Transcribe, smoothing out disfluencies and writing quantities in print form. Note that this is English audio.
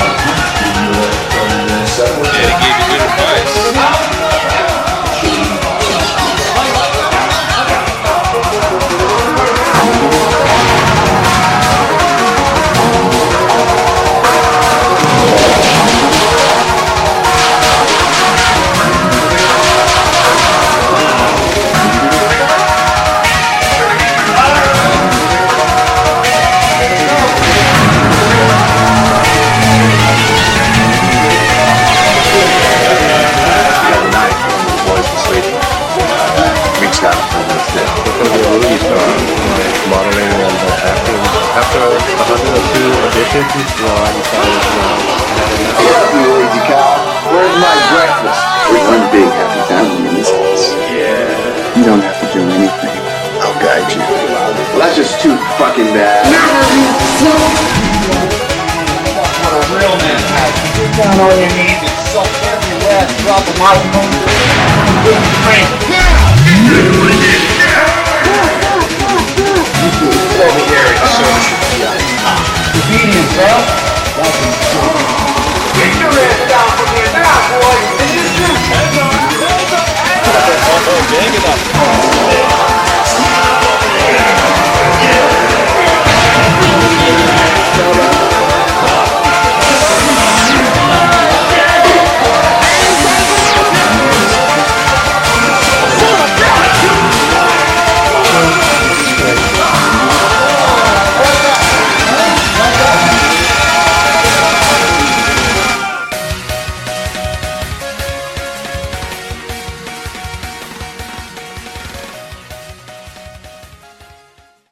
Yeah, he gave you good advice. Modeling and acting. After 102 auditions, I decided, You lazy cow. Where's my breakfast? We're one big happy family in this house. yeah. You don't have to do anything. I'll guide you. Well, that's just too fucking bad. What a real man has. Get down on your knees and suck every last drop of my Obedience, bro. Get your ass down from here now, boy. Oh, dang it up.